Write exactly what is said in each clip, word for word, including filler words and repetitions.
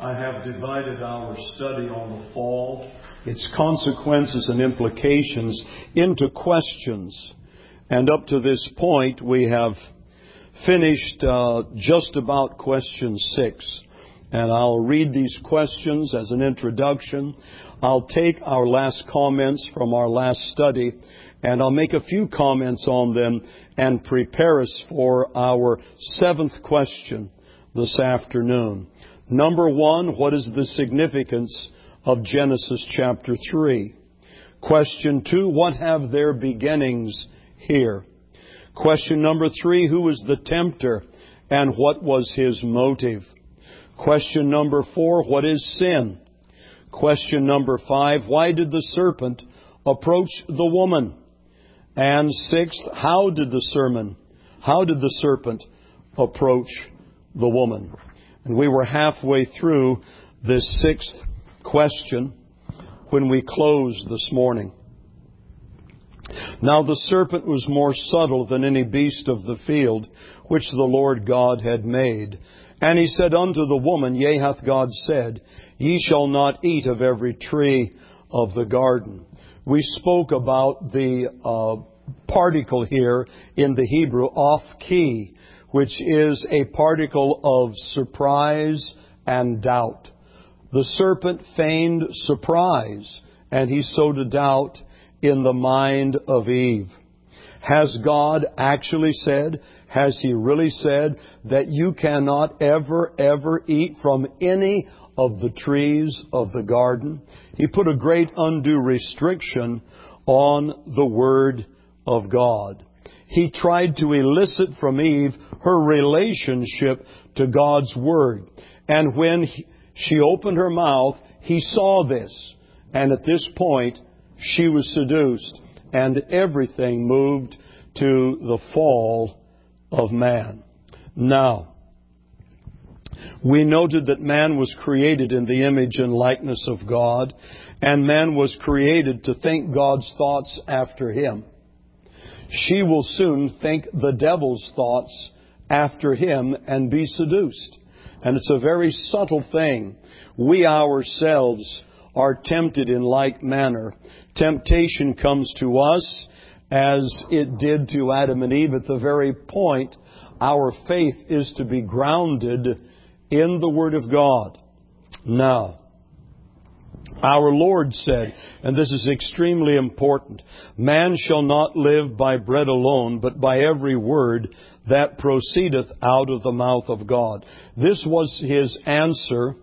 I have divided our study on the fall, its consequences and implications, into questions. And up to this point, we have finished uh, just about question six. And I'll read these questions as an introduction. I'll take our last comments from our last study, and I'll make a few comments on them and prepare us for our seventh question this afternoon. Number one, what is the significance of Genesis chapter three? Question two, what have their beginnings here? Question number three, who was the tempter and what was his motive? Question number four, what is sin? Question number five, why did the serpent approach the woman? And sixth, how did the sermon, how did the serpent approach the woman? And we were halfway through this sixth question when we closed this morning. Now the serpent was more subtle than any beast of the field, which the Lord God had made. And he said unto the woman, Yea, hath God said, Ye shall not eat of every tree of the garden. We spoke about the uh, particle here in the Hebrew, off-key, which is a particle of surprise and doubt. The serpent feigned surprise, and he sowed a doubt in the mind of Eve. Has God actually said, has He really said that you cannot ever, ever eat from any of the trees of the garden? He put a great undue restriction on the Word of God. He tried to elicit from Eve her relationship to God's Word. And when he, she opened her mouth, he saw this. And at this point, she was seduced. And everything moved to the fall of man. Now, we noted that man was created in the image and likeness of God. And man was created to think God's thoughts after him. She will soon think the devil's thoughts after him and be seduced. And it's a very subtle thing. We ourselves are tempted in like manner. Temptation comes to us as it did to Adam and Eve at the very point our faith is to be grounded in the Word of God. Now, our Lord said, and this is extremely important, man shall not live by bread alone, but by every word that proceedeth out of the mouth of God. This was His answer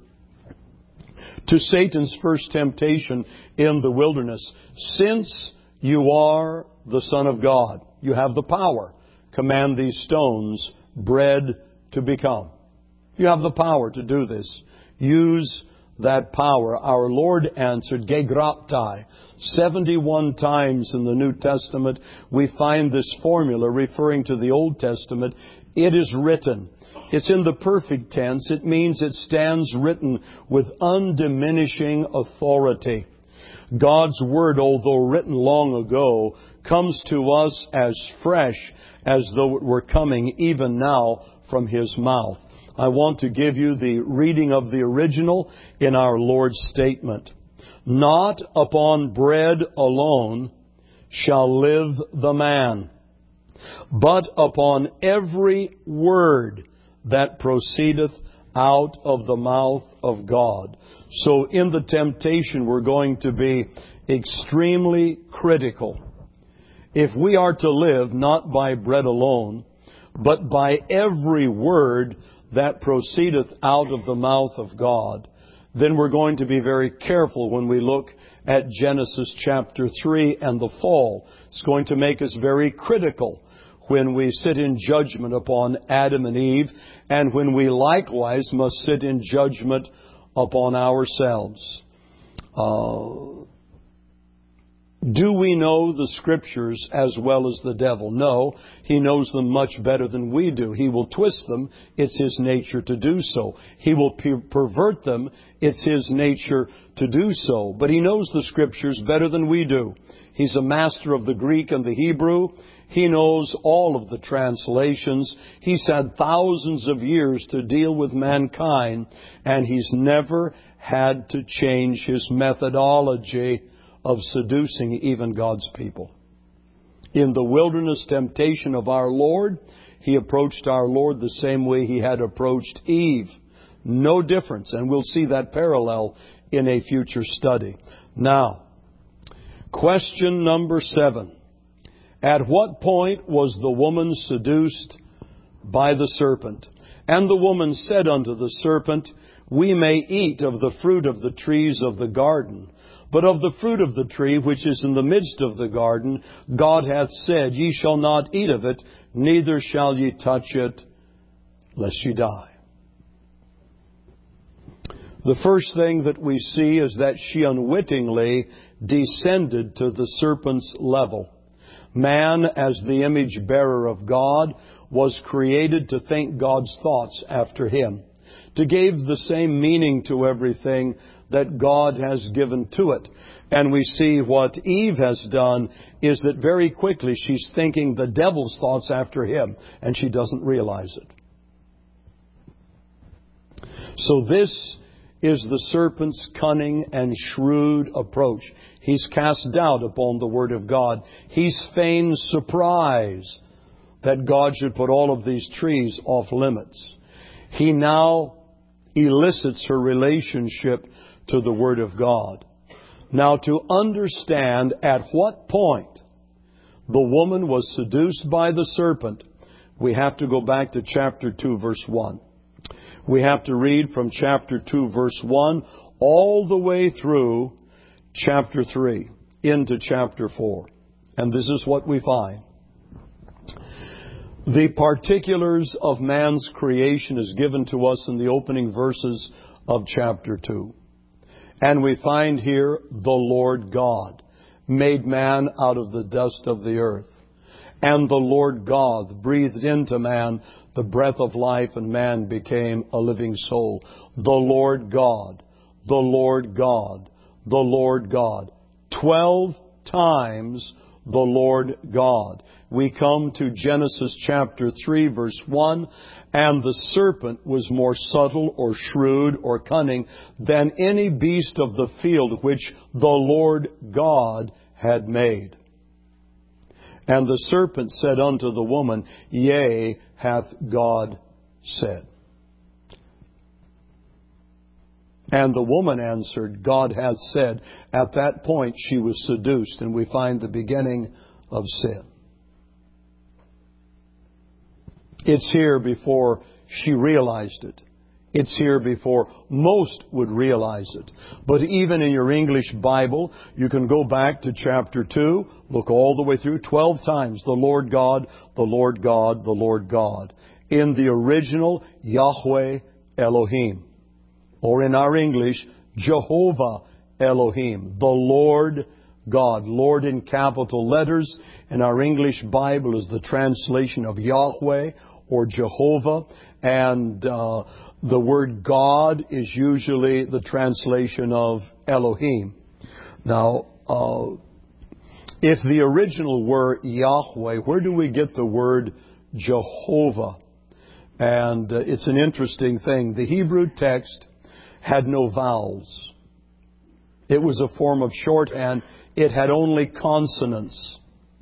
to Satan's first temptation in the wilderness. Since you are the Son of God, you have the power. Command these stones bread to become. You have the power to do this. Use that power. Our Lord answered, Gegraptai. seventy-one times in the New Testament we find this formula referring to the Old Testament. It is written. It's in the perfect tense. It means it stands written with undiminishing authority. God's Word, although written long ago, comes to us as fresh as though it were coming even now from His mouth. I want to give you the reading of the original in our Lord's statement. Not upon bread alone shall live the man, but upon every word that proceedeth out of the mouth of God. So in the temptation, we're going to be extremely critical. If we are to live not by bread alone, but by every word that proceedeth out of the mouth of God, then we're going to be very careful when we look at Genesis chapter three and the fall. It's going to make us very critical when we sit in judgment upon Adam and Eve, and when we likewise must sit in judgment upon ourselves. Uh, Do we know the Scriptures as well as the devil? No, he knows them much better than we do. He will twist them. It's his nature to do so. He will per- pervert them. It's his nature to do so. But he knows the Scriptures better than we do. He's a master of the Greek and the Hebrew. He knows all of the translations. He's had thousands of years to deal with mankind, and he's never had to change his methodology of seducing even God's people. In the wilderness temptation of our Lord, he approached our Lord the same way he had approached Eve. No difference, and we'll see that parallel in a future study. Now, question number seven. At what point was the woman seduced by the serpent? And the woman said unto the serpent, We may eat of the fruit of the trees of the garden, but of the fruit of the tree which is in the midst of the garden, God hath said, Ye shall not eat of it, neither shall ye touch it, lest ye die. The first thing that we see is that she unwittingly descended to the serpent's level. Man, as the image bearer of God, was created to think God's thoughts after him, to give the same meaning to everything that God has given to it. And we see what Eve has done is that very quickly she's thinking the devil's thoughts after him, and she doesn't realize it. So this is the serpent's cunning and shrewd approach. He's cast doubt upon the Word of God. He's feigned surprise that God should put all of these trees off limits. He now elicits her relationship to the Word of God. Now, to understand at what point the woman was seduced by the serpent, we have to go back to chapter two, verse one. We have to read from chapter two, verse one, all the way through chapter three, into chapter four. And this is what we find. The particulars of man's creation is given to us in the opening verses of chapter two. And we find here the Lord God made man out of the dust of the earth. And the Lord God breathed into man the breath of life, and man became a living soul. The Lord God, the Lord God, the Lord God. Twelve times the Lord God. We come to Genesis chapter three, verse one, and the serpent was more subtle or shrewd or cunning than any beast of the field which the Lord God had made. And the serpent said unto the woman, Yea, hath God said. And the woman answered, God hath said. At that point she was seduced, and we find the beginning of sin. It's here before she realized it. It's here before most would realize it. But even in your English Bible, you can go back to chapter two, look all the way through, twelve times, the Lord God, the Lord God, the Lord God. In the original, Yahweh Elohim. Or in our English, Jehovah Elohim, the Lord God. Lord in capital letters in our English Bible is the translation of Yahweh or Jehovah. And uh, the word God is usually the translation of Elohim. Now, uh, if the original were Yahweh, where do we get the word Jehovah? And uh, it's an interesting thing. The Hebrew text had no vowels. It was a form of shorthand. It had only consonants.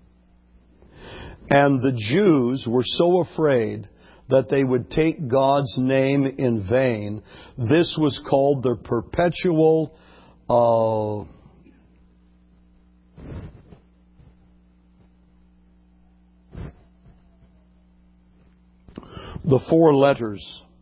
And the Jews were so afraid that they would take God's name in vain. This was called the perpetual, uh, the four letters.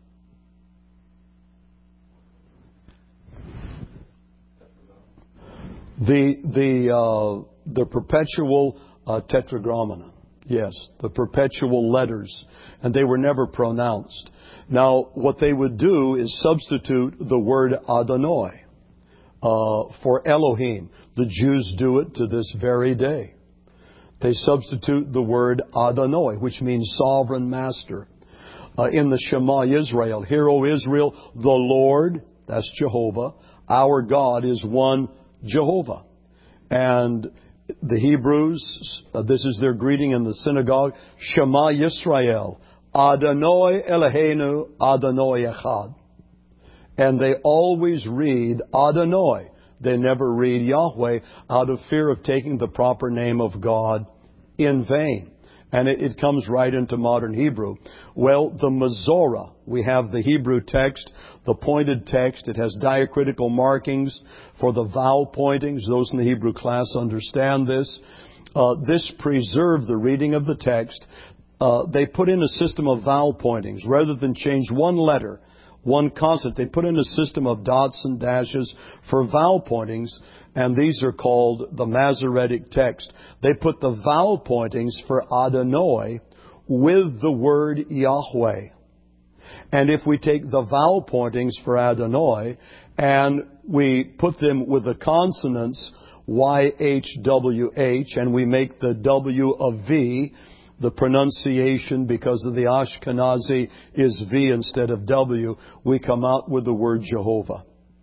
The the uh, the perpetual uh, tetragrammaton. Yes, the perpetual letters, and they were never pronounced. Now, what they would do is substitute the word Adonai, uh, for Elohim. The Jews do it to this very day. They substitute the word Adonai, which means sovereign master. Uh, in the Shema Israel, Hear, O Israel, the Lord, that's Jehovah, our God is one Jehovah. And the Hebrews, uh, this is their greeting in the synagogue, Shema Yisrael, Adonai Eloheinu, Adonai Echad. And they always read Adonai. They never read Yahweh out of fear of taking the proper name of God in vain. And it, it comes right into modern Hebrew. Well, the Masorah, we have the Hebrew text, the pointed text. It has diacritical markings for the vowel pointings. Those in the Hebrew class understand this. Uh, this preserved the reading of the text. Uh, they put in a system of vowel pointings. Rather than change one letter, one consonant, they put in a system of dots and dashes for vowel pointings, and these are called the Masoretic text. They put the vowel pointings for Adonai with the word Yahweh. And if we take the vowel pointings for Adonai and we put them with the consonants Y H W H, and we make the W a V, the pronunciation, because of the Ashkenazi, is V instead of W, we come out with the word Jehovah.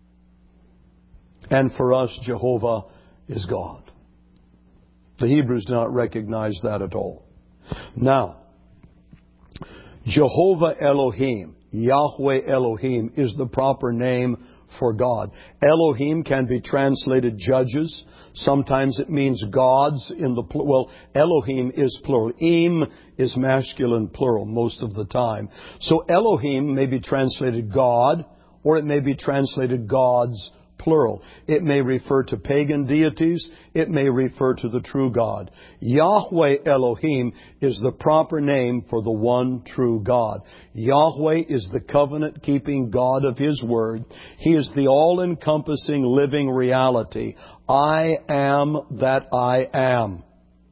And for us, Jehovah is God. The Hebrews do not recognize that at all. Now, Jehovah Elohim, Yahweh Elohim, is the proper name for God. Elohim can be translated judges. Sometimes it means gods in the plural. Well, Elohim is plural. Im is masculine plural most of the time. So Elohim may be translated God, or it may be translated gods plural. It may refer to pagan deities. It may refer to the true God. Yahweh Elohim is the proper name for the one true God. Yahweh is the covenant-keeping God of His Word. He is the all-encompassing living reality. I am that I am.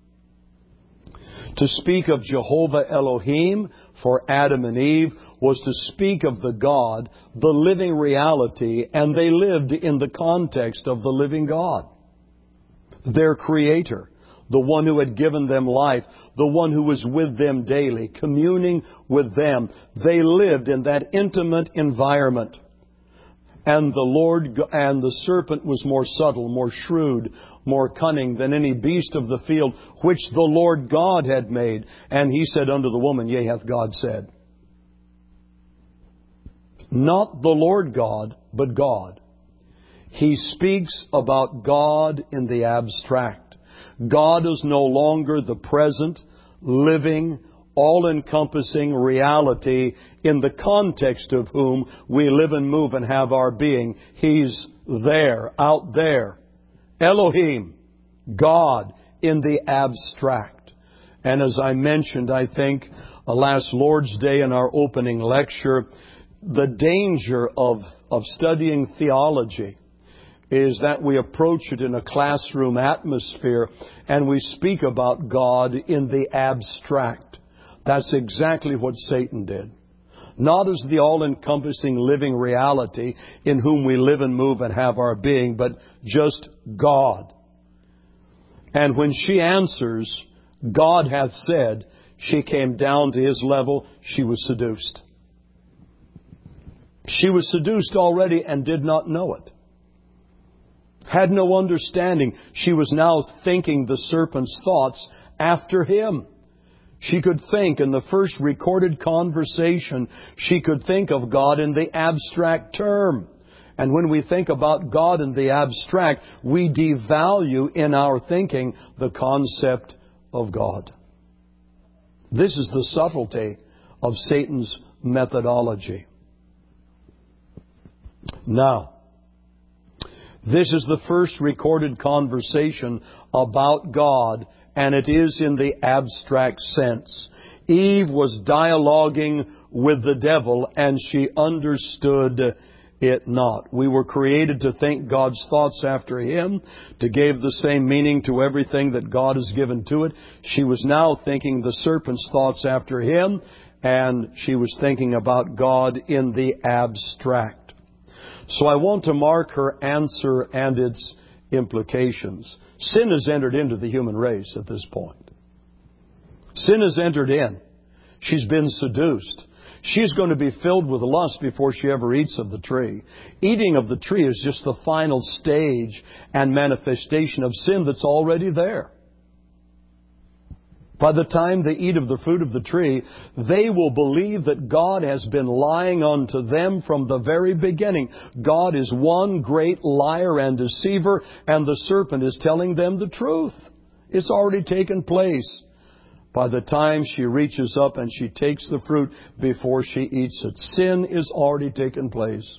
To speak of Jehovah Elohim for Adam and Eve was to speak of the God, the living reality, and they lived in the context of the living God. Their Creator, the one who had given them life, the one who was with them daily, communing with them. They lived in that intimate environment. And the Lord and the serpent was more subtle, more shrewd, more cunning than any beast of the field, which the Lord God had made. And he said unto the woman, Yea, hath God said. Not the Lord God, but God. He speaks about God in the abstract. God is no longer the present, living, all-encompassing reality in the context of whom we live and move and have our being. He's there, out there. Elohim, God in the abstract. And as I mentioned, I think, uh, last Lord's Day in our opening lecture, the danger of, of studying theology is that we approach it in a classroom atmosphere and we speak about God in the abstract. That's exactly what Satan did. Not as the all-encompassing living reality in whom we live and move and have our being, but just God. And when she answers, God hath said, she came down to his level, she was seduced. She was seduced already and did not know it. Had no understanding. She was now thinking the serpent's thoughts after him. She could think in the first recorded conversation, she could think of God in the abstract term. And when we think about God in the abstract, we devalue in our thinking the concept of God. This is the subtlety of Satan's methodology. Now, this is the first recorded conversation about God, and it is in the abstract sense. Eve was dialoguing with the devil, and she understood it not. We were created to think God's thoughts after Him, to give the same meaning to everything that God has given to it. She was now thinking the serpent's thoughts after Him, and she was thinking about God in the abstract. So I want to mark her answer and its implications. Sin has entered into the human race at this point. Sin has entered in. She's been seduced. She's going to be filled with lust before she ever eats of the tree. Eating of the tree is just the final stage and manifestation of sin that's already there. By the time they eat of the fruit of the tree, they will believe that God has been lying unto them from the very beginning. God is one great liar and deceiver, and the serpent is telling them the truth. It's already taken place. By the time she reaches up and she takes the fruit before she eats it, sin is already taken place.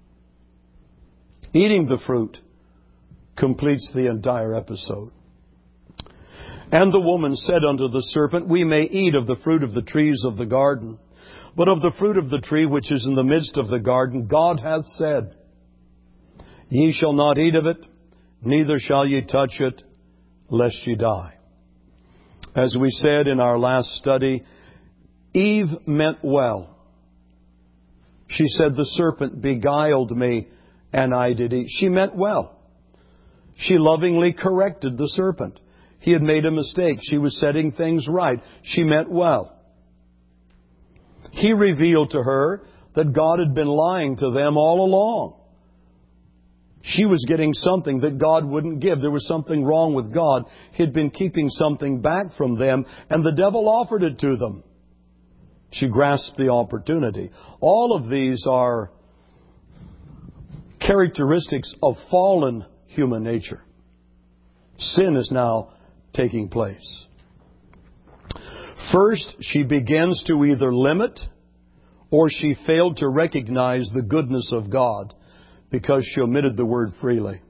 Eating the fruit completes the entire episode. And the woman said unto the serpent, We may eat of the fruit of the trees of the garden, but of the fruit of the tree which is in the midst of the garden, God hath said, Ye shall not eat of it, neither shall ye touch it, lest ye die. As we said in our last study, Eve meant well. She said, The serpent beguiled me, and I did eat. She meant well. She lovingly corrected the serpent. He had made a mistake. She was setting things right. She meant well. He revealed to her that God had been lying to them all along. She was getting something that God wouldn't give. There was something wrong with God. He'd been keeping something back from them, and the devil offered it to them. She grasped the opportunity. All of these are characteristics of fallen human nature. Sin is now taking place. First, she begins to either limit or she failed to recognize the goodness of God because she omitted the word freely.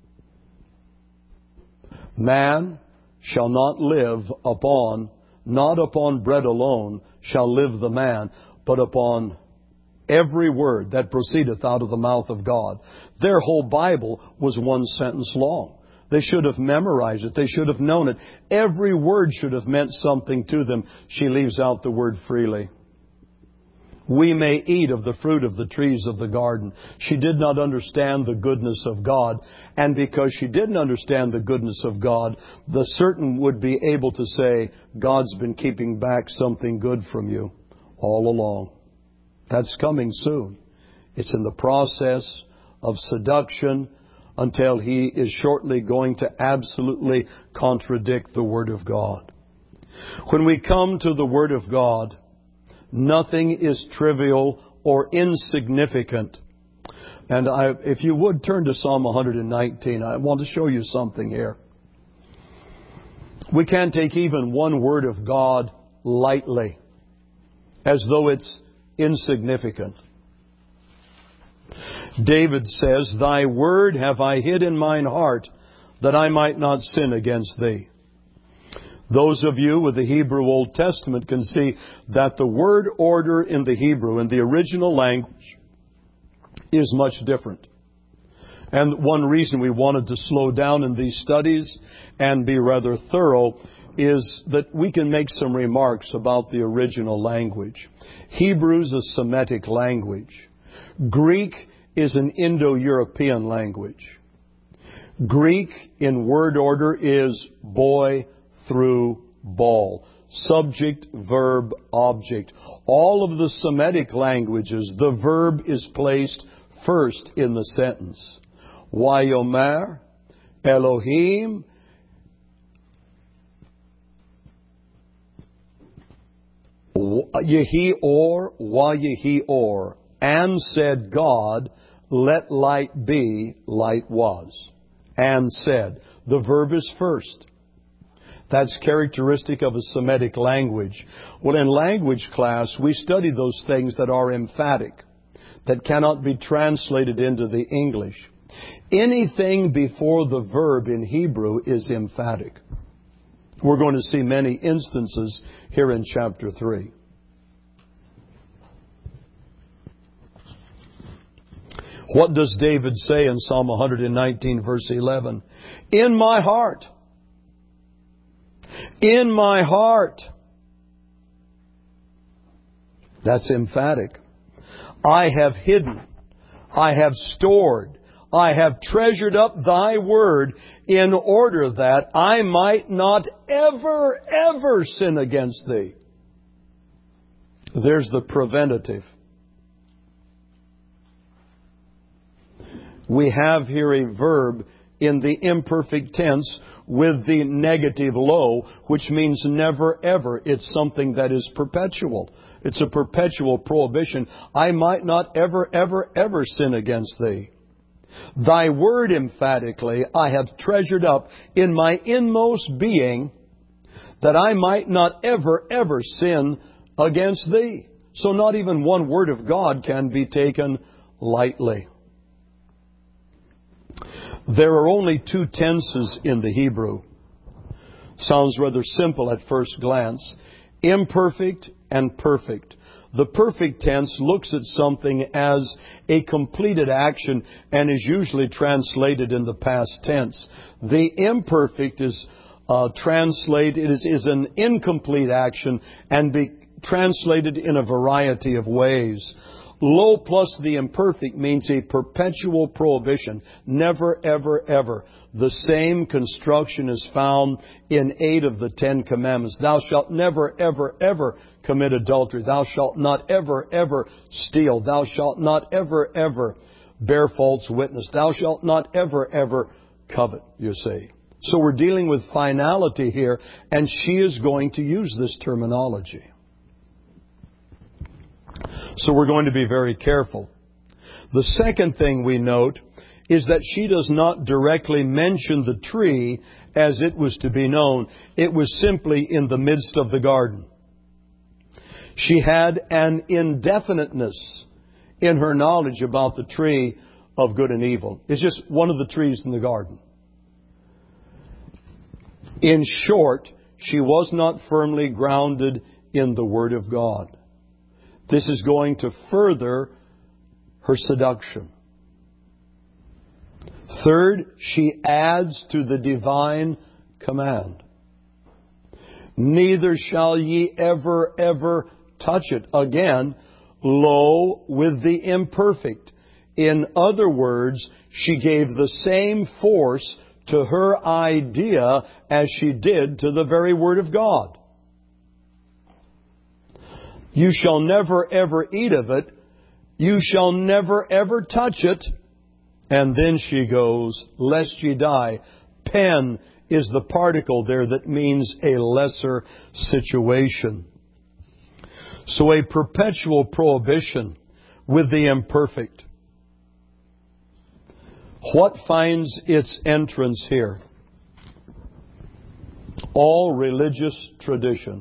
Man shall not live upon, not upon bread alone shall live the man, but upon every word that proceedeth out of the mouth of God. Their whole Bible was one sentence long. They should have memorized it. They should have known it. Every word should have meant something to them. She leaves out the word freely. We may eat of the fruit of the trees of the garden. She did not understand the goodness of God. And because she didn't understand the goodness of God, the certain would be able to say, God's been keeping back something good from you all along. That's coming soon. It's in the process of seduction until He is shortly going to absolutely contradict the Word of God. When we come to the Word of God, nothing is trivial or insignificant. And I, if you would turn to Psalm one nineteen, I want to show you something here. We can't take even one word of God lightly, as though it's insignificant. David says, Thy word have I hid in mine heart, that I might not sin against Thee. Those of you with the Hebrew Old Testament can see that the word order in the Hebrew, in the original language, is much different. And one reason we wanted to slow down in these studies and be rather thorough is that we can make some remarks about the original language. Hebrew is a Semitic language. Greek is an Indo-European language. Greek in word order is boy through ball. Subject, verb, object. All of the Semitic languages, the verb is placed first in the sentence. Vayomer, Elohim, Yehi or, Vayehi or. And said God, let light be, light was. And said. The verb is first. That's characteristic of a Semitic language. Well, in language class, we study those things that are emphatic, that cannot be translated into the English. Anything before the verb in Hebrew is emphatic. We're going to see many instances here in chapter three. What does David say in Psalm one nineteen, verse eleven? In my heart. In my heart. That's emphatic. I have hidden. I have stored, I have treasured up Thy word in order that I might not ever, ever sin against Thee. There's the preventative. We have here a verb in the imperfect tense with the negative lo, which means never ever. It's something that is perpetual. It's a perpetual prohibition. I might not ever, ever, ever sin against Thee. Thy word, emphatically, I have treasured up in my inmost being, that I might not ever, ever sin against Thee. So not even one word of God can be taken lightly. There are only two tenses in the Hebrew. Sounds rather simple at first glance. Imperfect and perfect. The perfect tense looks at something as a completed action and is usually translated in the past tense. The imperfect is uh, translated is, is an incomplete action and be translated in a variety of ways. Lo plus the imperfect means a perpetual prohibition. Never, ever, ever. The same construction is found in eight of the Ten Commandments. Thou shalt never, ever, ever commit adultery. Thou shalt not ever, ever steal. Thou shalt not ever, ever bear false witness. Thou shalt not ever, ever covet, you see. So we're dealing with finality here, and she is going to use this terminology. So we're going to be very careful. The second thing we note is that she does not directly mention the tree as it was to be known. It was simply in the midst of the garden. She had an indefiniteness in her knowledge about the tree of good and evil. It's just one of the trees in the garden. In short, she was not firmly grounded in the Word of God. This is going to further her seduction. Third, she adds to the divine command. Neither shall ye ever, ever touch it. Again, lo with the imperfect. In other words, she gave the same force to her idea as she did to the very Word of God. You shall never ever eat of it. You shall never ever touch it. And then she goes, lest ye die. Pen is the particle there that means a lesser situation. So a perpetual prohibition with the imperfect. What finds its entrance here? All religious tradition.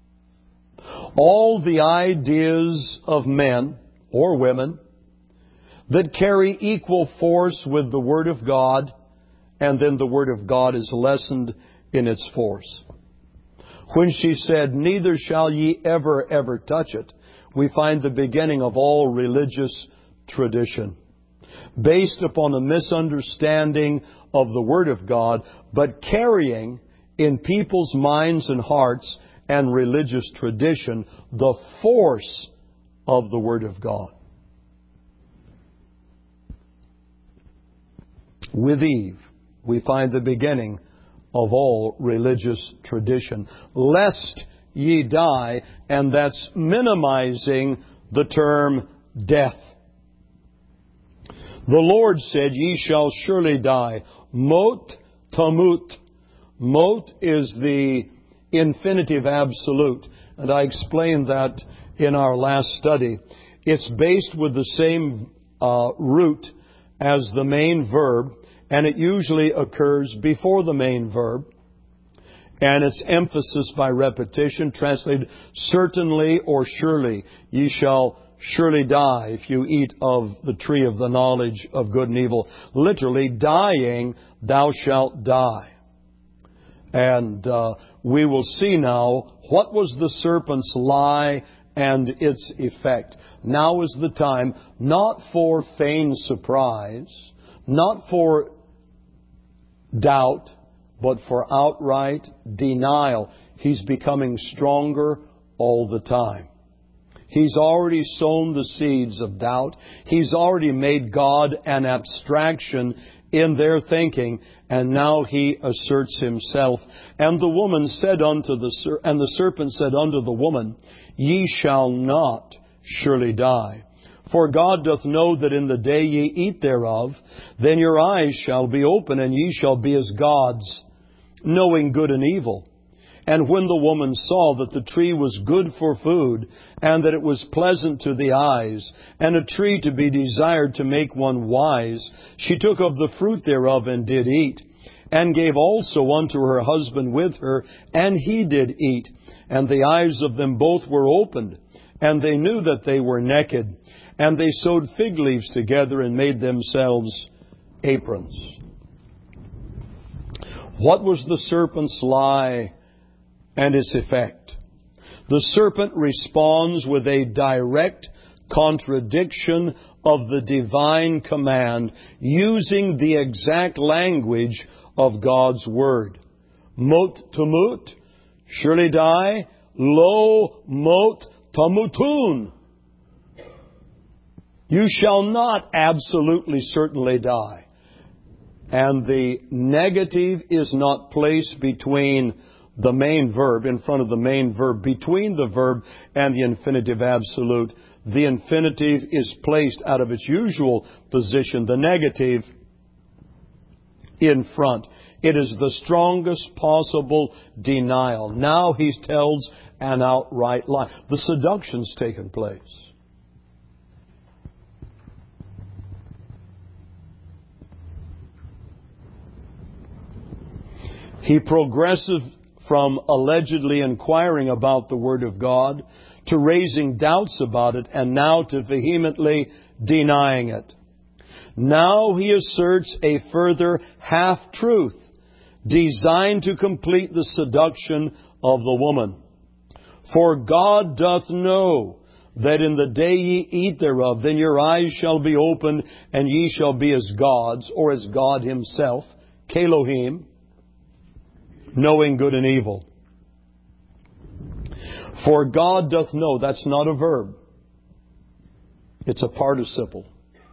All the ideas of men or women that carry equal force with the Word of God, and then the Word of God is lessened in its force. When she said, neither shall ye ever, ever touch it, we find the beginning of all religious tradition, based upon a misunderstanding of the Word of God, but carrying in people's minds and hearts and religious tradition the force of the Word of God. With Eve, we find the beginning of all religious tradition. Lest ye die, and that's minimizing the term death. The Lord said, ye shall surely die. Mot tamut. Mot is the infinitive absolute. And I explained that in our last study. It's based with the same uh, root as the main verb, and it usually occurs before the main verb. And it's emphasis by repetition, translated certainly or surely. Ye shall surely die if you eat of the tree of the knowledge of good and evil. Literally, dying, thou shalt die. And uh, we will see now what was the serpent's lie and its effect. Now is the time, not for feigned surprise, not for doubt, but for outright denial. He's becoming stronger all the time. He's already sown the seeds of doubt. He's already made God an abstraction in their thinking, and now He asserts Himself. And the woman said unto the ser- and the serpent said unto the woman, Ye shall not surely die. For God doth know that in the day ye eat thereof, then your eyes shall be open, and ye shall be as gods, knowing good and evil. And when the woman saw that the tree was good for food, and that it was pleasant to the eyes, and a tree to be desired to make one wise, she took of the fruit thereof and did eat, and gave also unto her husband with her, and he did eat. And the eyes of them both were opened, and they knew that they were naked. And they sewed fig leaves together and made themselves aprons. What was the serpent's lie and its effect? The serpent responds with a direct contradiction of the divine command, using the exact language of God's Word. Mot tumut, surely die. Lo mot tamutun. You shall not absolutely certainly die. And the negative is not placed between the main verb, in front of the main verb, between the verb and the infinitive absolute. The infinitive is placed out of its usual position, the negative, in front. It is the strongest possible denial. Now he tells an outright lie. The seduction's taken place. He progresses from allegedly inquiring about the Word of God to raising doubts about it, and now to vehemently denying it. Now he asserts a further half-truth designed to complete the seduction of the woman. For God doth know that in the day ye eat thereof, then your eyes shall be opened, and ye shall be as gods, or as God Himself, Kelohim, knowing good and evil. For God doth know, that's not a verb. It's a participle.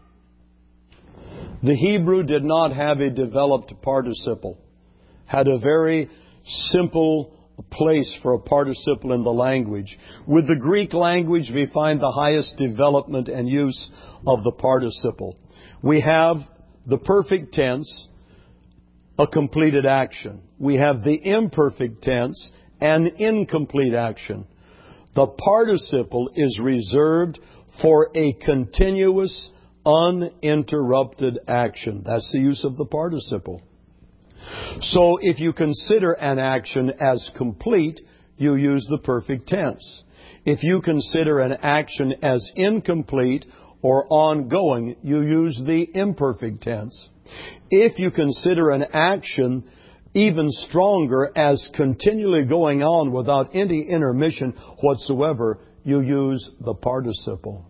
The Hebrew did not have a developed participle. Had a very simple place for a participle in the language. With the Greek language, we find the highest development and use of the participle. We have the perfect tense, a completed action. We have the imperfect tense, an incomplete action. The participle is reserved for a continuous, uninterrupted action. That's the use of the participle. So if you consider an action as complete, you use the perfect tense. If you consider an action as incomplete or ongoing, you use the imperfect tense. If you consider an action even stronger as continually going on without any intermission whatsoever, you use the participle.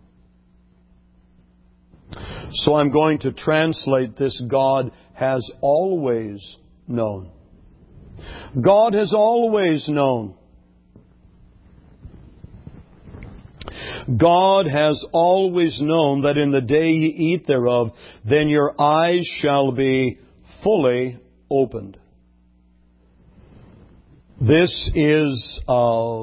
So I'm going to translate this: God has always known. God has always known. God has always known that in the day ye eat thereof, then your eyes shall be fully opened. This is uh,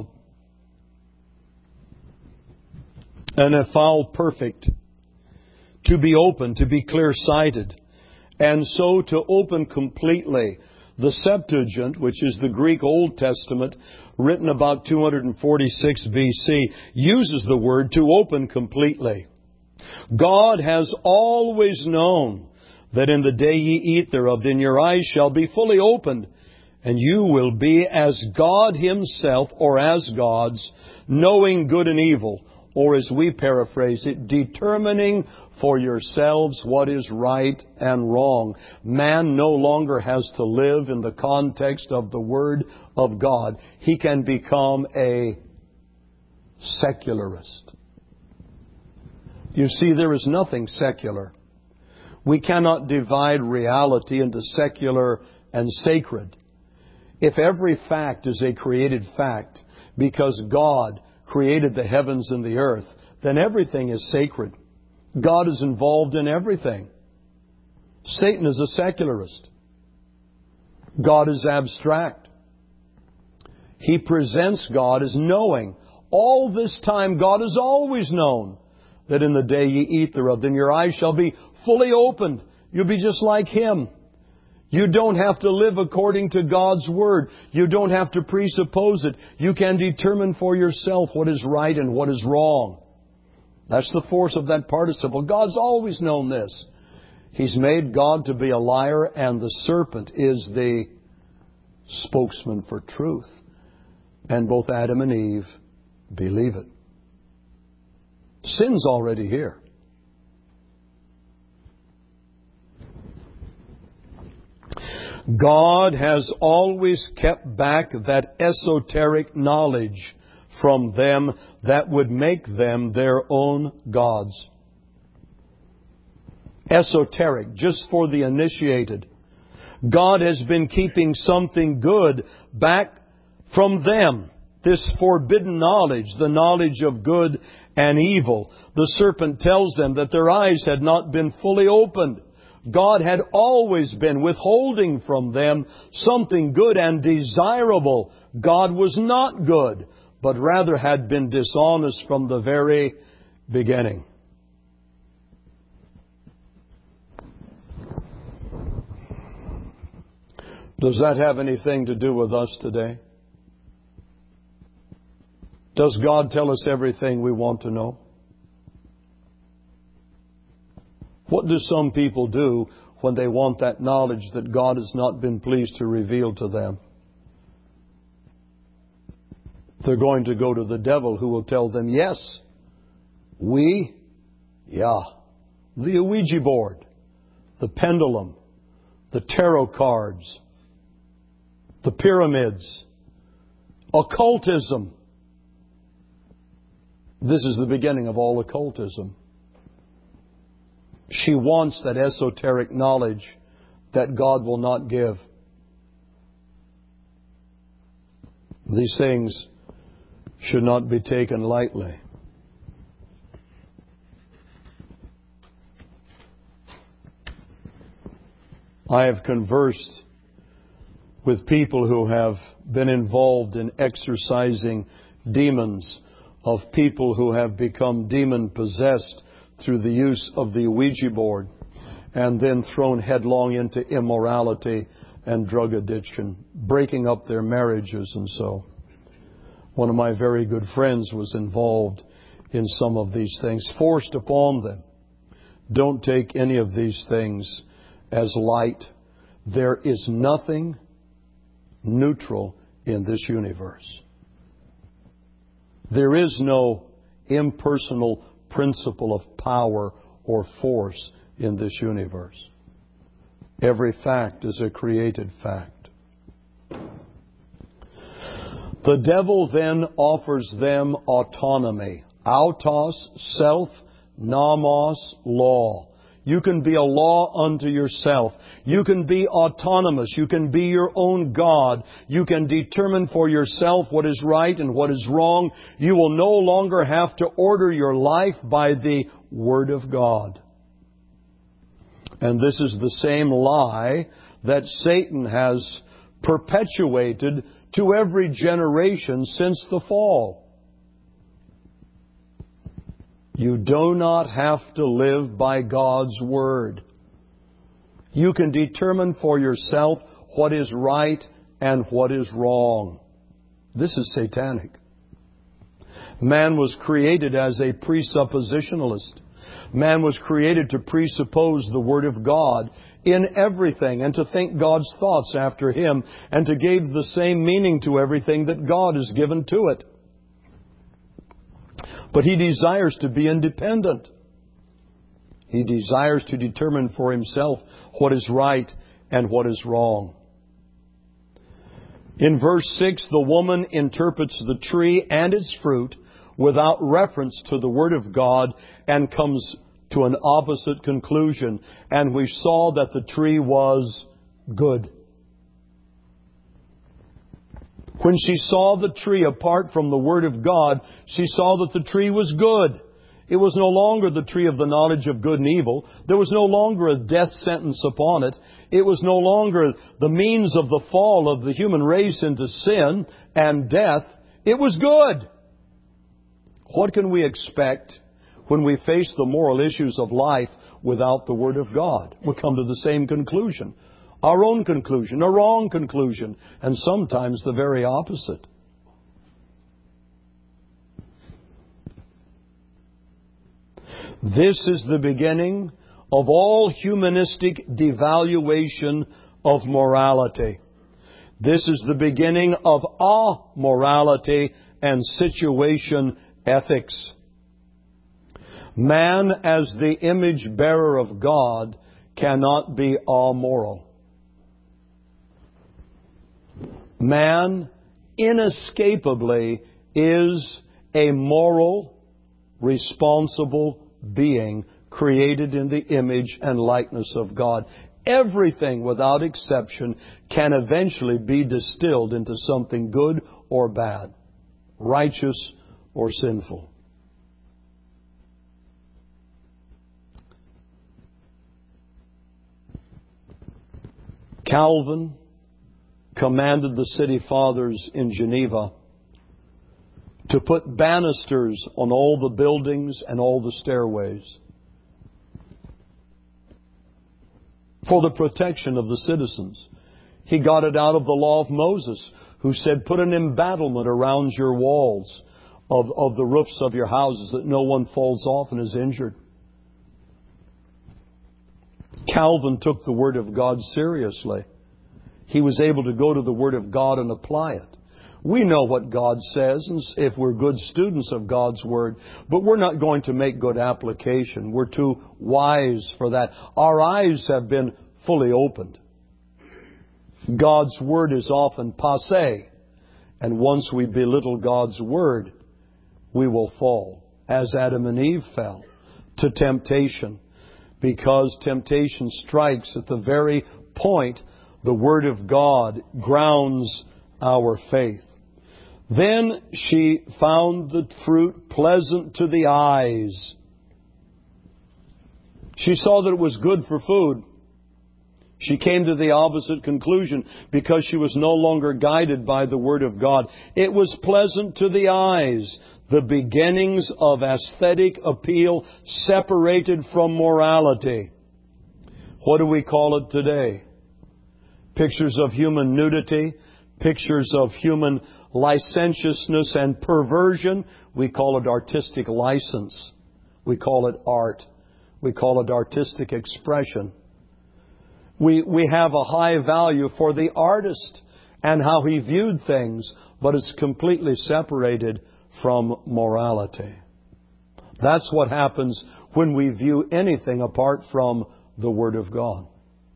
an ephal perfect. To be open, to be clear-sighted. And so to open completely. The Septuagint, which is the Greek Old Testament, written about two forty-six B C, uses the word to open completely. God has always known that in the day ye eat thereof, then your eyes shall be fully opened, and you will be as God Himself, or as gods, knowing good and evil, or as we paraphrase it, determining for yourselves what is right and wrong. Man no longer has to live in the context of the Word of God. He can become a secularist. You see, there is nothing secular. We cannot divide reality into secular and sacred. If every fact is a created fact because God created the heavens and the earth, then everything is sacred. God is involved in everything. Satan is a secularist. God is abstract. He presents God as knowing. All this time God has always known that in the day ye eat thereof, then your eyes shall be fully opened. You'll be just like Him. You don't have to live according to God's Word. You don't have to presuppose it. You can determine for yourself what is right and what is wrong. That's the force of that participle. God's always known this. He's made God to be a liar, and the serpent is the spokesman for truth. And both Adam and Eve believe it. Sin's already here. God has always kept back that esoteric knowledge from them that would make them their own gods. Esoteric, just for the initiated. God has been keeping something good back from them. This forbidden knowledge, the knowledge of good and evil. The serpent tells them that their eyes had not been fully opened. God had always been withholding from them something good and desirable. God was not good, but rather had been dishonest from the very beginning. Does that have anything to do with us today? Does God tell us everything we want to know? What do some people do when they want that knowledge that God has not been pleased to reveal to them? They're going to go to the devil, who will tell them, yes, we, yeah, the Ouija board, the pendulum, the tarot cards, the pyramids, occultism. This is the beginning of all occultism. She wants that esoteric knowledge that God will not give. These things should not be taken lightly. I have conversed with people who have been involved in exorcising demons, of people who have become demon-possessed through the use of the Ouija board, and then thrown headlong into immorality and drug addiction, breaking up their marriages and so. One of my very good friends was involved in some of these things, forced upon them. Don't take any of these things as light. There is nothing neutral in this universe. There is no impersonal principle of power or force in this universe. Every fact is a created fact. The devil then offers them autonomy. Autos, self, nomos, law. You can be a law unto yourself. You can be autonomous. You can be your own God. You can determine for yourself what is right and what is wrong. You will no longer have to order your life by the Word of God. And this is the same lie that Satan has perpetuated to every generation since the fall. You do not have to live by God's Word. You can determine for yourself what is right and what is wrong. This is satanic. Man was created as a presuppositionalist. Man was created to presuppose the Word of God in everything and to think God's thoughts after Him and to give the same meaning to everything that God has given to it. But he desires to be independent. He desires to determine for himself what is right and what is wrong. In verse six, the woman interprets the tree and its fruit without reference to the Word of God and comes to an opposite conclusion. And we saw that the tree was good. When she saw the tree apart from the Word of God, she saw that the tree was good. It was no longer the tree of the knowledge of good and evil. There was no longer a death sentence upon it. It was no longer the means of the fall of the human race into sin and death. It was good. What can we expect when we face the moral issues of life without the Word of God? We come to the same conclusion. Our own conclusion, a wrong conclusion, and sometimes the very opposite. This is the beginning of all humanistic devaluation of morality. This is the beginning of amorality and situation ethics. Man, as the image bearer of God, cannot be amoral. Man inescapably is a moral, responsible being created in the image and likeness of God. Everything, without exception, can eventually be distilled into something good or bad, righteous or sinful. Calvin commanded the city fathers in Geneva to put banisters on all the buildings and all the stairways for the protection of the citizens. He got it out of the law of Moses, who said, put an embattlement around your walls of, of the roofs of your houses, that no one falls off and is injured. Calvin took the Word of God seriously. He was able to go to the Word of God and apply it. We know what God says if we're good students of God's Word, but we're not going to make good application. We're too wise for that. Our eyes have been fully opened. God's Word is often passé, and once we belittle God's Word, we will fall, as Adam and Eve fell, to temptation, because temptation strikes at the very point the Word of God grounds our faith. Then she found the fruit pleasant to the eyes. She saw that it was good for food. She came to the opposite conclusion because she was no longer guided by the Word of God. It was pleasant to the eyes, the beginnings of aesthetic appeal separated from morality. What do we call it today? Pictures of human nudity, pictures of human licentiousness and perversion. We call it artistic license. We call it art. We call it artistic expression. We, we have a high value for the artist and how he viewed things, but it's completely separated from morality. That's what happens when we view anything apart from the Word of God.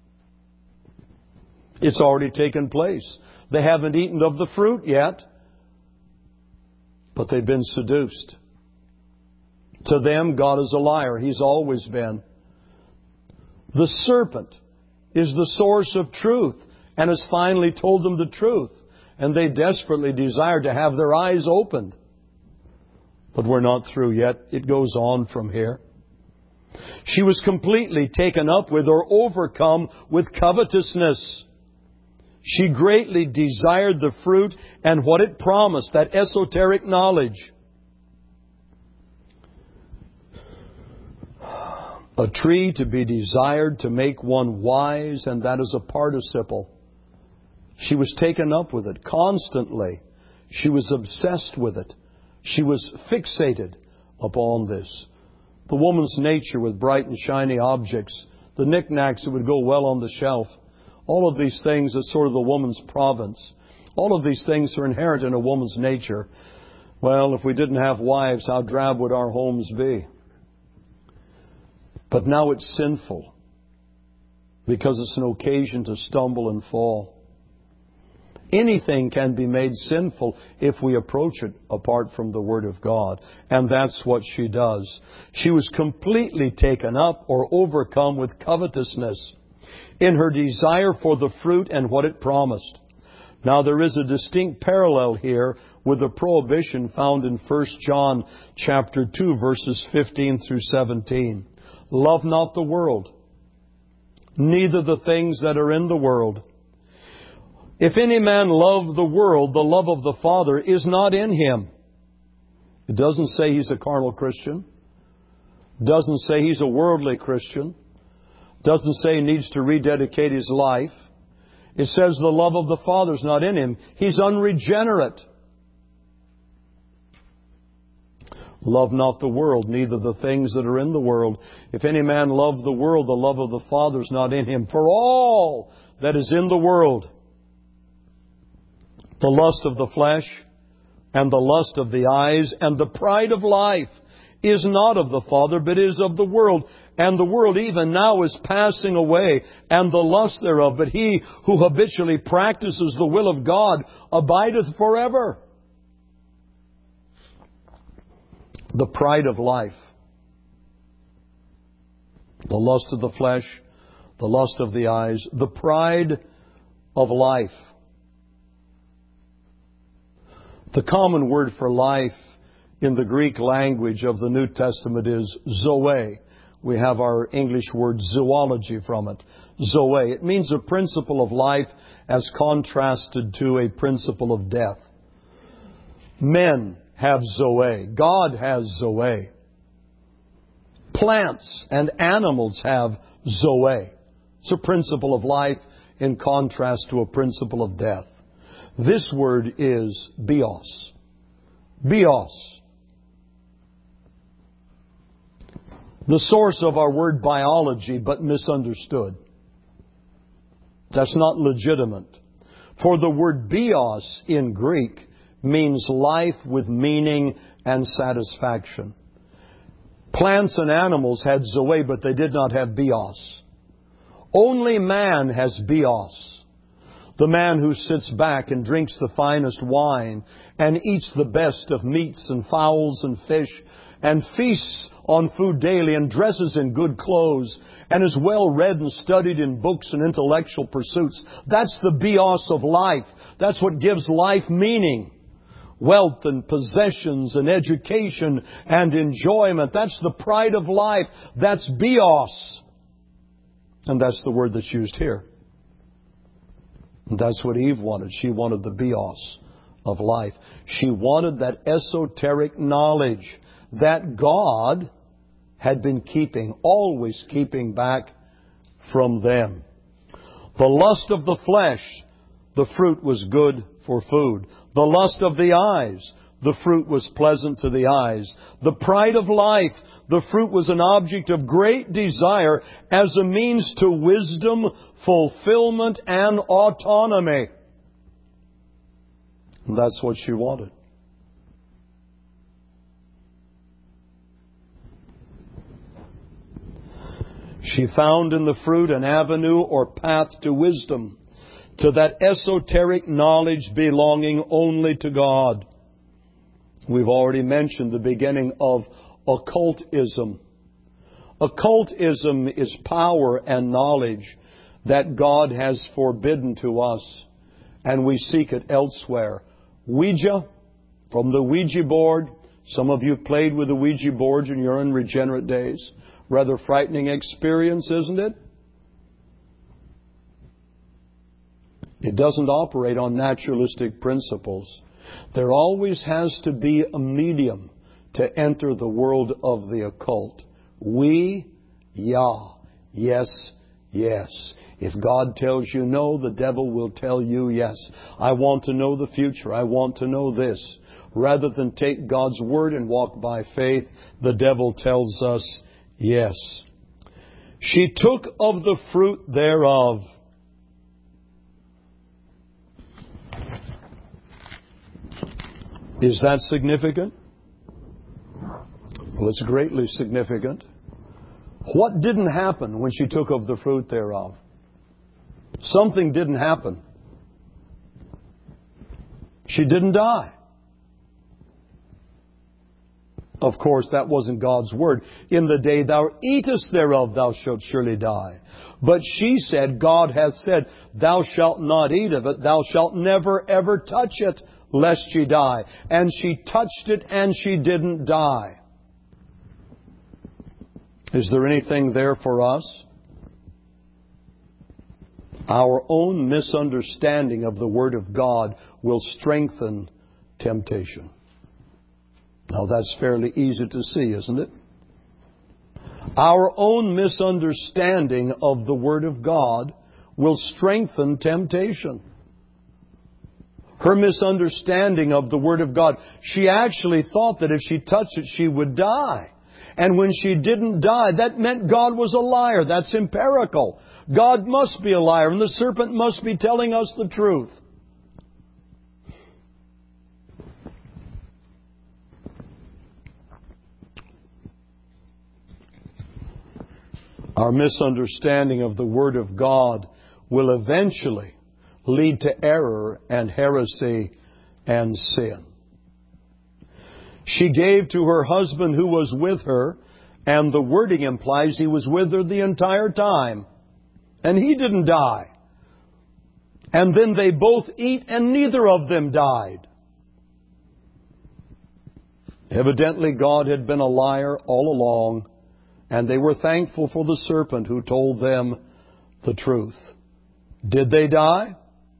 It's already taken place. They haven't eaten of the fruit yet, but they've been seduced. To them, God is a liar. He's always been. The serpent is the source of truth and has finally told them the truth. And they desperately desire to have their eyes opened. But we're not through yet. It goes on from here. She was completely taken up with or overcome with covetousness. She greatly desired the fruit and what it promised, that esoteric knowledge. A tree to be desired to make one wise, and that is a participle. She was taken up with it constantly. She was obsessed with it. She was fixated upon this. The woman's nature with bright and shiny objects, the knickknacks that would go well on the shelf, all of these things are sort of the woman's province. All of these things are inherent in a woman's nature. Well, if we didn't have wives, how drab would our homes be? But now it's sinful because it's an occasion to stumble and fall. Anything can be made sinful if we approach it apart from the Word of God. And that's what she does. She was completely taken up or overcome with covetousness in her desire for the fruit and what it promised. Now there is a distinct parallel here with the prohibition found in First John chapter two, verses fifteen through seventeen. Love not the world, neither the things that are in the world. If any man love the world, the love of the Father is not in him. It doesn't say he's a carnal Christian. It doesn't say he's a worldly Christian. It doesn't say he needs to rededicate his life. It says the love of the Father is not in him. He's unregenerate. Love not the world, neither the things that are in the world. If any man love the world, the love of the Father is not in him. For all that is in the world, the lust of the flesh, and the lust of the eyes, and the pride of life, is not of the Father, but is of the world. And the world even now is passing away, and the lust thereof. But he who habitually practices the will of God abideth forever. The pride of life, the lust of the flesh, the lust of the eyes, the pride of life. The common word for life in the Greek language of the New Testament is zoe. We have our English word zoology from it. Zoe. It means a principle of life as contrasted to a principle of death. Men have zoe. God has zoe. Plants and animals have zoe. It's a principle of life in contrast to a principle of death. This word is bios. Bios. The source of our word biology, but misunderstood. That's not legitimate. For the word bios in Greek means life with meaning and satisfaction. Plants and animals had zoe, but they did not have bios. Only man has bios. The man who sits back and drinks the finest wine and eats the best of meats and fowls and fish and feasts on food daily and dresses in good clothes and is well read and studied in books and intellectual pursuits. That's the bios of life. That's what gives life meaning. Wealth and possessions and education and enjoyment. That's the pride of life. That's bios. And that's the word that's used here. And that's what Eve wanted. She wanted the bios of life. She wanted that esoteric knowledge that God had been keeping, always keeping back from them. The lust of the flesh, the fruit was good for food. The lust of the eyes, the fruit was pleasant to the eyes. The pride of life, the fruit was an object of great desire as a means to wisdom, fulfillment, and autonomy. And that's what she wanted. She found in the fruit an avenue or path to wisdom, to that esoteric knowledge belonging only to God. We've already mentioned the beginning of occultism. Occultism is power and knowledge that God has forbidden to us, and we seek it elsewhere. Ouija, from the Ouija board. Some of you have played with the Ouija boards in your unregenerate days. Rather frightening experience, isn't it? It doesn't operate on naturalistic principles. There always has to be a medium to enter the world of the occult. We, yeah, yes, yes. If God tells you no, the devil will tell you yes. I want to know the future. I want to know this. Rather than take God's word and walk by faith, the devil tells us yes. She took of the fruit thereof. Is that significant? Well, it's greatly significant. What didn't happen when she took of the fruit thereof? Something didn't happen. She didn't die. Of course, that wasn't God's word. In the day thou eatest thereof, thou shalt surely die. But she said, God hath said, Thou shalt not eat of it, thou shalt never ever touch it, lest ye die. And she touched it, and she didn't die. Is there anything there for us? Our own misunderstanding of the Word of God will strengthen temptation. Now that's fairly easy to see, isn't it? Our own misunderstanding of the Word of God will strengthen temptation. Her misunderstanding of the Word of God, she actually thought that if she touched it, she would die. And when she didn't die, that meant God was a liar. That's empirical. God must be a liar, and the serpent must be telling us the truth. Our misunderstanding of the Word of God will eventually lead to error and heresy and sin. She gave to her husband who was with her, and the wording implies he was with her the entire time. And he didn't die. And then they both eat, and neither of them died. Evidently, God had been a liar all along, and they were thankful for the serpent who told them the truth. Did they die?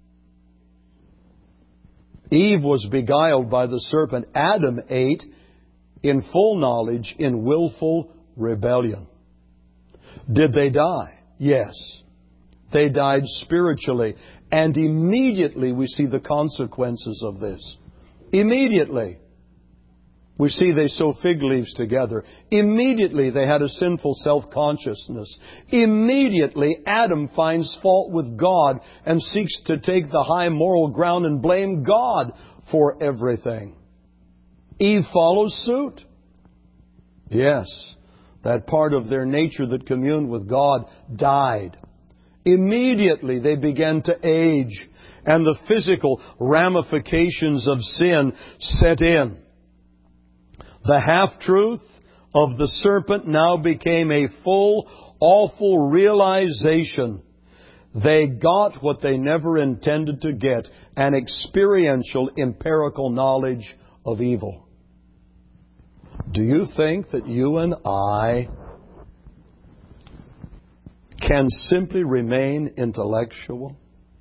Eve was beguiled by the serpent. Adam ate in full knowledge, in willful rebellion. Did they die? Yes. They died spiritually. And immediately we see the consequences of this. Immediately. We see they sew fig leaves together. Immediately they had a sinful self-consciousness. Immediately Adam finds fault with God and seeks to take the high moral ground and blame God for everything. Eve follows suit. Yes, that part of their nature that communed with God died. Immediately they began to age, and the physical ramifications of sin set in. The half-truth of the serpent now became a full, awful realization. They got what they never intended to get, an experiential, empirical knowledge of evil. Do you think that you and I can simply remain intellectual?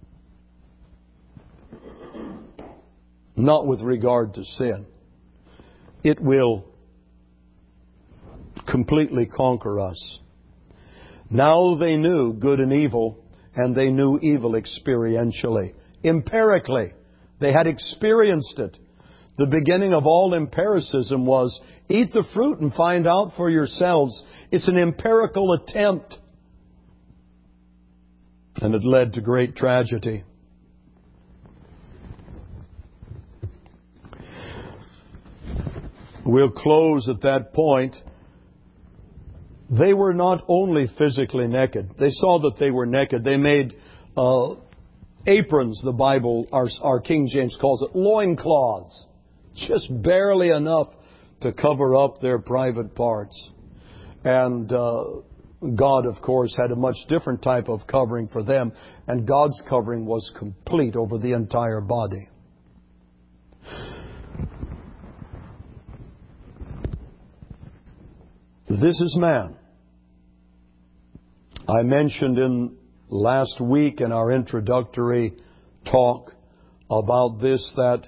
Not with regard to sin. It will completely conquer us. Now they knew good and evil, and they knew evil experientially. Empirically. They had experienced it. The beginning of all empiricism was, eat the fruit and find out for yourselves. It's an empirical attempt. And it led to great tragedy. We'll close at that point. They were not only physically naked. They saw that they were naked. They made uh, aprons, the Bible, our, our King James calls it, loincloths. Just barely enough to cover up their private parts. And uh, God, of course, had a much different type of covering for them. And God's covering was complete over the entire body. This is man. I mentioned in last week in our introductory talk about this, that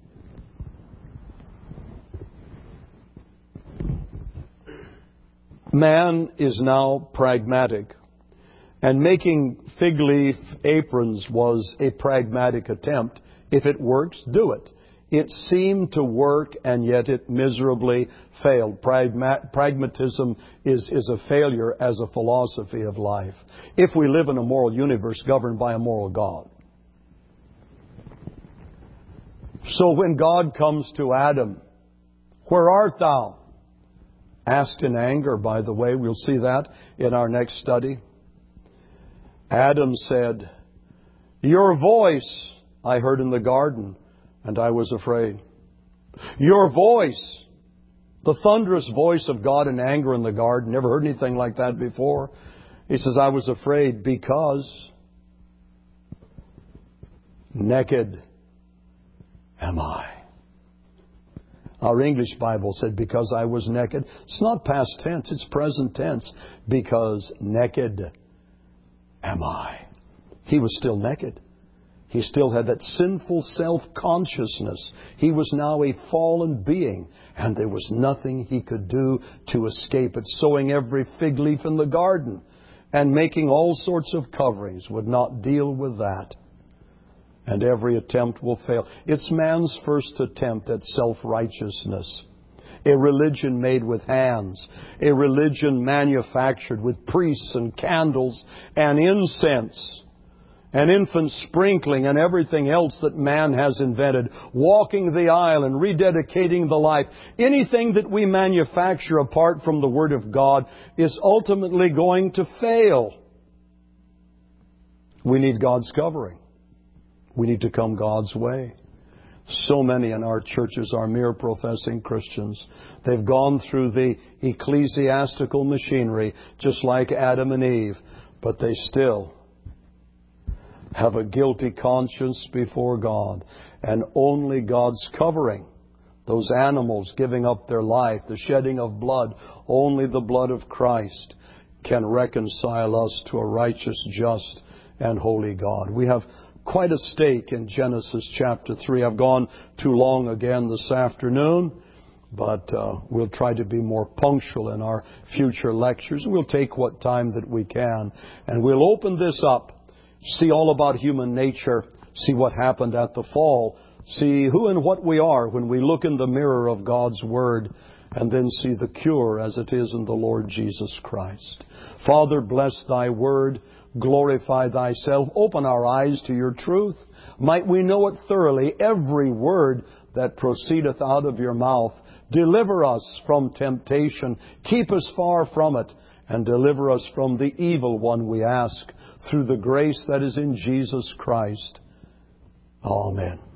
man is now pragmatic. And making fig leaf aprons was a pragmatic attempt. If it works, do it. It seemed to work, and yet it miserably failed. Pragma- pragmatism is, is a failure as a philosophy of life. If we live in a moral universe governed by a moral God. So when God comes to Adam, where art thou? Asked in anger, by the way. We'll see that in our next study. Adam said, your voice I heard in the garden, and I was afraid. Your voice, the thunderous voice of God in anger in the garden. Never heard anything like that before. He says, I was afraid because naked am I. Our English Bible said, because I was naked. It's not past tense, it's present tense. Because naked am I. He was still naked. He still had that sinful self-consciousness. He was now a fallen being, and there was nothing he could do to escape it. Sowing every fig leaf in the garden and making all sorts of coverings would not deal with that. And every attempt will fail. It's man's first attempt at self-righteousness. A religion made with hands. A religion manufactured with priests and candles and incense. And infant sprinkling and everything else that man has invented. Walking the aisle and rededicating the life. Anything that we manufacture apart from the Word of God is ultimately going to fail. We need God's covering. We need to come God's way. So many in our churches are mere professing Christians. They've gone through the ecclesiastical machinery just like Adam and Eve, but they still have a guilty conscience before God. And only God's covering, those animals giving up their life, the shedding of blood, only the blood of Christ can reconcile us to a righteous, just, and holy God. We have quite a stake in Genesis chapter three. I've gone too long again this afternoon, but uh, we'll try to be more punctual in our future lectures. We'll take what time that we can, and we'll open this up. See all about human nature. See what happened at the fall. See who and what we are when we look in the mirror of God's Word. And then see the cure as it is in the Lord Jesus Christ. Father, bless Thy Word. Glorify Thyself. Open our eyes to Your truth. Might we know it thoroughly, every word that proceedeth out of Your mouth. Deliver us from temptation. Keep us far from it. And deliver us from the evil one, we ask, through the grace that is in Jesus Christ. Amen.